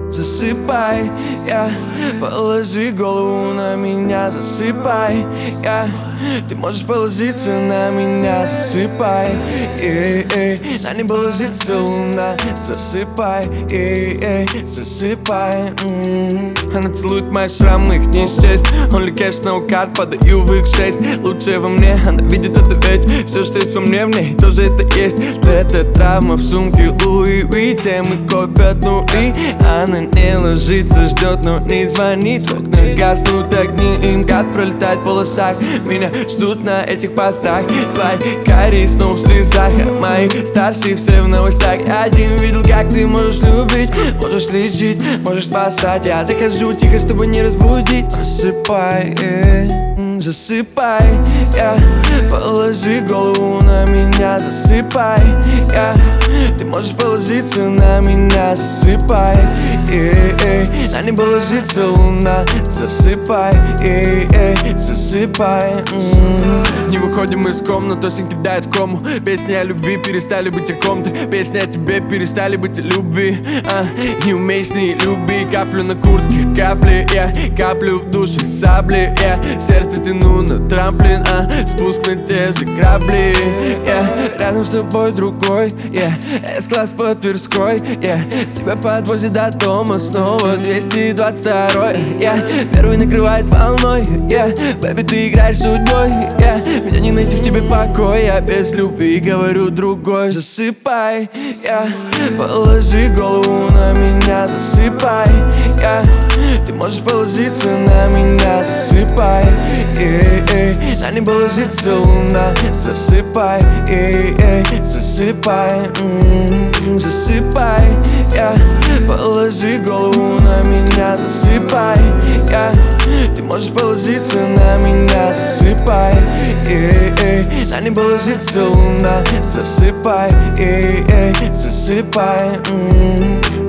засыпай, положи голову на меня, засыпай, ты можешь положиться на меня, засыпай, на небо ложится луна, засыпай, засыпай. Она целует мои шрамы, их не счесть. Only cash, no card, подаю в их 6. Лучшее во мне, она видит это ведь. Все, что есть во мне, в ней тоже это есть. Это травма в сумке Луи Уи. Темы копят нули. Она не ложится, ждет, но не звонит. В окнах гаснут огни, им гад пролетает в полосах. Меня ждут на этих постах. Твои карие снова в слезах, а мои старшие все в новостях. Один видел, как ты можешь любить, можешь лечить, можешь спасать. Я захожу тихо, чтобы не разбудить. Засыпай, засыпай, положи голову на меня, засыпай, ты можешь положиться на меня, засыпай, на небо ложится луна, засыпай, засыпай. Не выходим из комнаты, осень кидает в кому. Песни о любви перестали быть о ком-то. Песни о тебе перестали быть о любви. Не умеешь, не люби. Каплю на куртке, капли, каплю в душе сабли, сердце тяну на трамплин, спуск на те же грабли, рядом с тобой другой, С-класс по Тверской, тебя подвозит до дома снова 222, первый накрывает волной, бэби, ты играешь судьбой, меня не найти в тебе покоя, без любви говорю другой. Засыпай, положи голову на меня, засыпай, ты можешь положиться на меня, засыпай, на небо ложится луна, засыпай, засыпай, засыпай, положи голову на меня, засыпай, ты можешь положиться на меня, засыпай, на небо ложится луна, засыпай, засыпай.